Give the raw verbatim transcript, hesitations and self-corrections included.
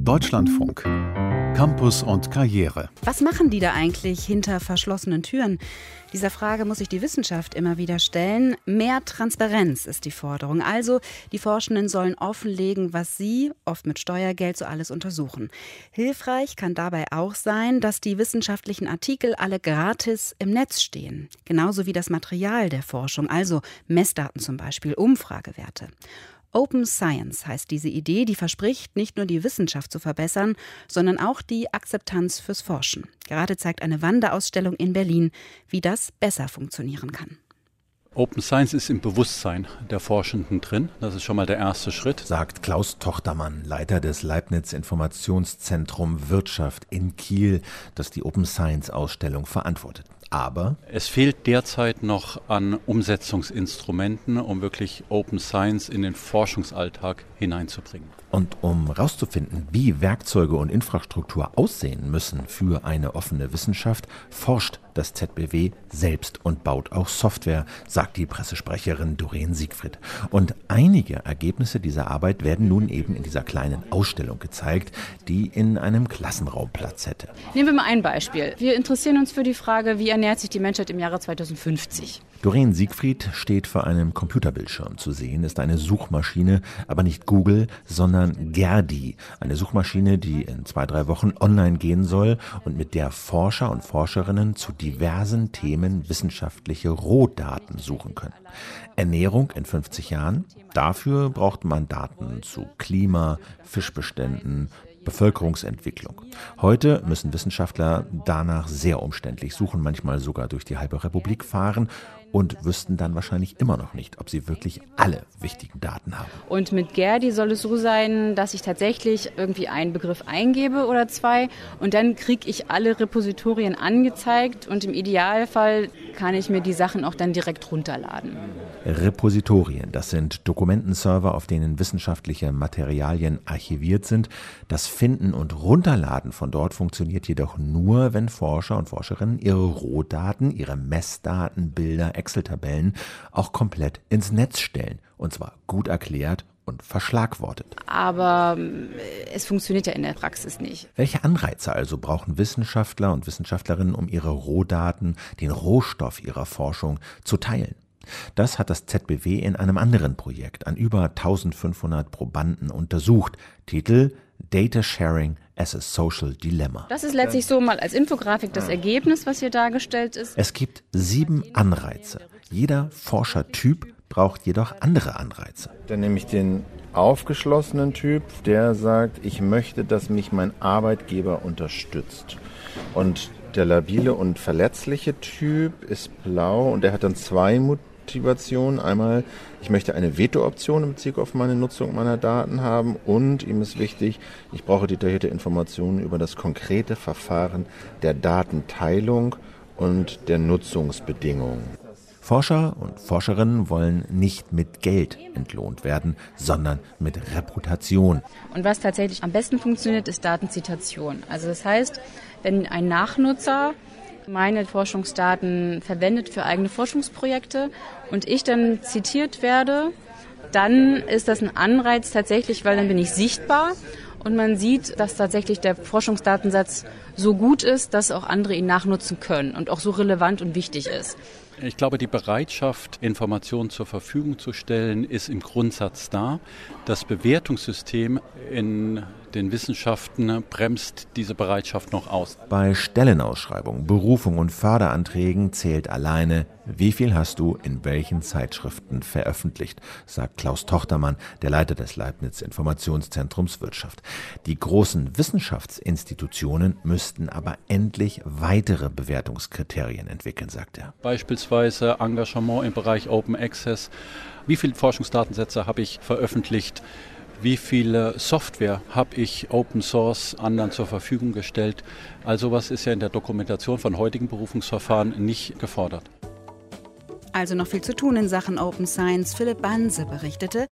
Deutschlandfunk. Campus und Karriere. Was machen die da eigentlich hinter verschlossenen Türen? Dieser Frage muss sich die Wissenschaft immer wieder stellen. Mehr Transparenz ist die Forderung. Also, die Forschenden sollen offenlegen, was sie, oft mit Steuergeld, so alles untersuchen. Hilfreich kann dabei auch sein, dass die wissenschaftlichen Artikel alle gratis im Netz stehen. Genauso wie das Material der Forschung, also Messdaten zum Beispiel, Umfragewerte. Open Science heißt diese Idee, die verspricht, nicht nur die Wissenschaft zu verbessern, sondern auch die Akzeptanz fürs Forschen. Gerade zeigt eine Wanderausstellung in Berlin, wie das besser funktionieren kann. Open Science ist im Bewusstsein der Forschenden drin. Das ist schon mal der erste Schritt. Sagt Klaus Tochtermann, Leiter des Leibniz Informationszentrum Wirtschaft in Kiel, das die Open Science Ausstellung verantwortet. Aber es fehlt derzeit noch an Umsetzungsinstrumenten, um wirklich Open Science in den Forschungsalltag hineinzubringen. Und um herauszufinden, wie Werkzeuge und Infrastruktur aussehen müssen für eine offene Wissenschaft, forscht das Z B W selbst und baut auch Software, sagt die Pressesprecherin Doreen Siegfried. Und einige Ergebnisse dieser Arbeit werden nun eben in dieser kleinen Ausstellung gezeigt, die in einem Klassenraum Platz hätte. Nehmen wir mal ein Beispiel. Wir interessieren uns für die Frage, wie ernährt sich die Menschheit im Jahre zweitausendfünfzig? Doreen Siegfried steht vor einem Computerbildschirm. Zu sehen ist eine Suchmaschine, aber nicht Google, sondern Gerdi. Eine Suchmaschine, die in zwei, drei Wochen online gehen soll und mit der Forscher und Forscherinnen zu diversen Themen wissenschaftliche Rohdaten suchen können. Ernährung in fünfzig Jahren? Dafür braucht man Daten zu Klima, Fischbeständen, Bevölkerungsentwicklung. Heute müssen Wissenschaftler danach sehr umständlich suchen, manchmal sogar durch die halbe Republik fahren und wüssten dann wahrscheinlich immer noch nicht, ob sie wirklich alle wichtigen Daten haben. Und mit Gerdi soll es so sein, dass ich tatsächlich irgendwie einen Begriff eingebe oder zwei und dann kriege ich alle Repositorien angezeigt und im Idealfall kann ich mir die Sachen auch dann direkt runterladen. Repositorien, das sind Dokumentenserver, auf denen wissenschaftliche Materialien archiviert sind. Das Finden und Runterladen von dort funktioniert jedoch nur, wenn Forscher und Forscherinnen ihre Rohdaten, ihre Messdaten, Bilder, Excel-Tabellen auch komplett ins Netz stellen. Und zwar gut erklärt und verschlagwortet. Aber es funktioniert ja in der Praxis nicht. Welche Anreize also brauchen Wissenschaftler und Wissenschaftlerinnen, um ihre Rohdaten, den Rohstoff ihrer Forschung zu teilen? Das hat das Z B W in einem anderen Projekt an über eintausendfünfhundert Probanden untersucht. Titel: Data Sharing as a Social Dilemma. Das ist letztlich so mal als Infografik das Ergebnis, was hier dargestellt ist. Es gibt sieben Anreize. Jeder Forschertyp braucht jedoch andere Anreize. Dann nehme ich den aufgeschlossenen Typ, der sagt, ich möchte, dass mich mein Arbeitgeber unterstützt. Und der labile und verletzliche Typ ist blau und der hat dann zwei Motivationen. Einmal, ich möchte eine Veto-Option in Bezug auf meine Nutzung meiner Daten haben und ihm ist wichtig, ich brauche detaillierte Informationen über das konkrete Verfahren der Datenteilung und der Nutzungsbedingungen. Forscher und Forscherinnen wollen nicht mit Geld entlohnt werden, sondern mit Reputation. Und was tatsächlich am besten funktioniert, ist Datenzitation. Also das heißt, wenn ein Nachnutzer meine Forschungsdaten verwendet für eigene Forschungsprojekte und ich dann zitiert werde, dann ist das ein Anreiz tatsächlich, weil dann bin ich sichtbar und man sieht, dass tatsächlich der Forschungsdatensatz so gut ist, dass auch andere ihn nachnutzen können und auch so relevant und wichtig ist. Ich glaube, die Bereitschaft, Informationen zur Verfügung zu stellen, ist im Grundsatz da. Das Bewertungssystem in den Wissenschaften bremst diese Bereitschaft noch aus. Bei Stellenausschreibungen, Berufung und Förderanträgen zählt alleine, wie viel hast du in welchen Zeitschriften veröffentlicht, sagt Klaus Tochtermann, der Leiter des Leibniz Informationszentrums Wirtschaft. Die großen Wissenschaftsinstitutionen müssten aber endlich weitere Bewertungskriterien entwickeln, sagt er. Beispielsweise Engagement im Bereich Open Access. Wie viele Forschungsdatensätze habe ich veröffentlicht? Wie viele Software habe ich Open Source anderen zur Verfügung gestellt? Also sowas ist ja in der Dokumentation von heutigen Berufungsverfahren nicht gefordert. Also noch viel zu tun in Sachen Open Science. Philipp Banse berichtete.